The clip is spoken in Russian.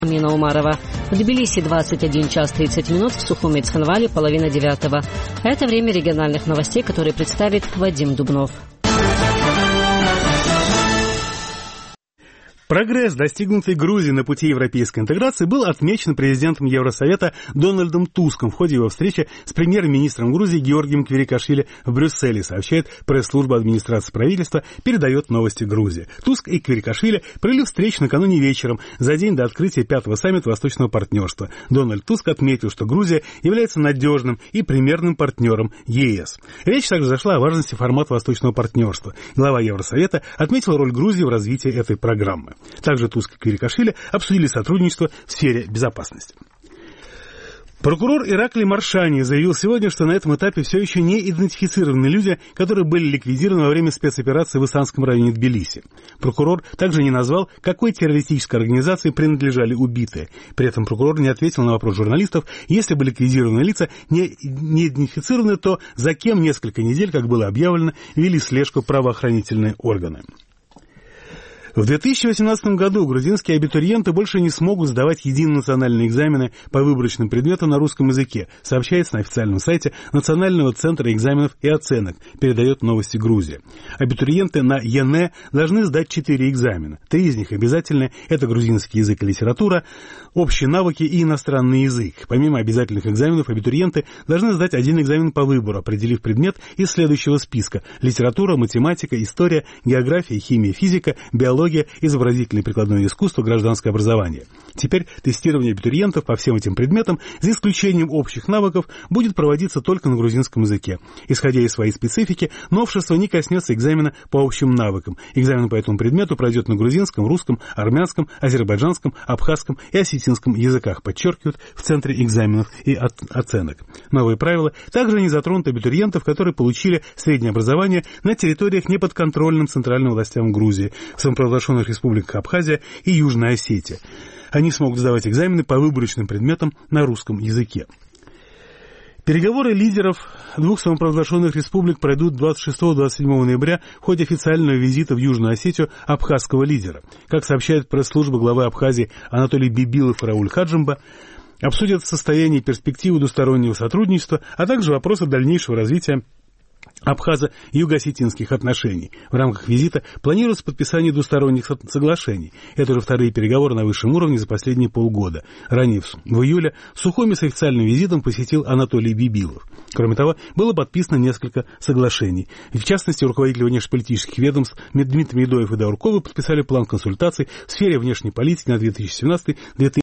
Амина Умарова. В Тбилиси 21 час 30 минут, в Сухуми и Цхинвале половина 9. Это время региональных новостей, которые представит Вадим Дубнов. Прогресс, достигнутый Грузией на пути европейской интеграции, был отмечен президентом Евросовета Дональдом Туском в ходе его встречи с премьер-министром Грузии Георгием Квирикашвили в Брюсселе, сообщает пресс-служба администрации правительства, передает новости Грузии. Туск и Квирикашвили провели встречу накануне вечером, за день до открытия 5-го саммита Восточного партнерства. Дональд Туск отметил, что Грузия является надежным и примерным партнером ЕС. Речь также зашла о важности формата Восточного партнерства. Глава Евросовета отметил роль Грузии в развитии этой программы. Также Туск и Квирикашвили обсудили сотрудничество в сфере безопасности. Прокурор Ираклий Маршани заявил сегодня, что на этом этапе все еще не идентифицированы люди, которые были ликвидированы во время спецоперации в Исанском районе Тбилиси. Прокурор также не назвал, какой террористической организации принадлежали убитые. При этом прокурор не ответил на вопрос журналистов, если бы ликвидированные лица не идентифицированы, то за кем несколько недель, как было объявлено, вели слежку правоохранительные органы. В 2018 году грузинские абитуриенты больше не смогут сдавать единые национальные экзамены по выборочным предметам на русском языке, сообщается на официальном сайте Национального центра экзаменов и оценок, передает новости Грузия. Абитуриенты на ЕНЭ должны сдать 4 экзамена. 3 из них обязательные – это грузинский язык и литература, общие навыки и иностранный язык. Помимо обязательных экзаменов, абитуриенты должны сдать 1 экзамен по выбору, определив предмет из следующего списка: литература, математика, история, география, химия, физика, биология, изобразительное и прикладное искусство, гражданское образование. Теперь тестирование абитуриентов по всем этим предметам, за исключением общих навыков, будет проводиться только на грузинском языке. Исходя из своей специфики, новшество не коснется экзамена по общим навыкам. Экзамен по этому предмету пройдет на грузинском, русском, армянском, азербайджанском, абхазском и осетинском языках, подчеркивают в Центре экзаменов и оценок. Новые правила также не затронут абитуриентов, которые получили среднее образование на территориях, неподконтрольным центральным властям Грузии, в самопровозглашенных республиках Абхазия и Южная Осетия. Они смогут сдавать экзамены по выборочным предметам на русском языке. Переговоры лидеров 2 самопровозглашенных республик пройдут 26-27 ноября в ходе официального визита в Южную Осетию абхазского лидера. Как сообщает пресс-служба главы Абхазии Анатолий Бибилов и Рауль Хаджимба, обсудят состояние и перспективы двустороннего сотрудничества, а также вопросы дальнейшего развития абхазо-юго-осетинских отношений. В рамках визита планируется подписание двусторонних соглашений. Это уже вторые переговоры на высшем уровне за последние полгода. Ранее, в июле, Сухуми с официальным визитом посетил Анатолий Бибилов. Кроме того, было подписано несколько соглашений. В частности, руководители внешнеполитических ведомств Дмитрий Медоев и Даурковы подписали план консультаций в сфере внешней политики на 2017-2020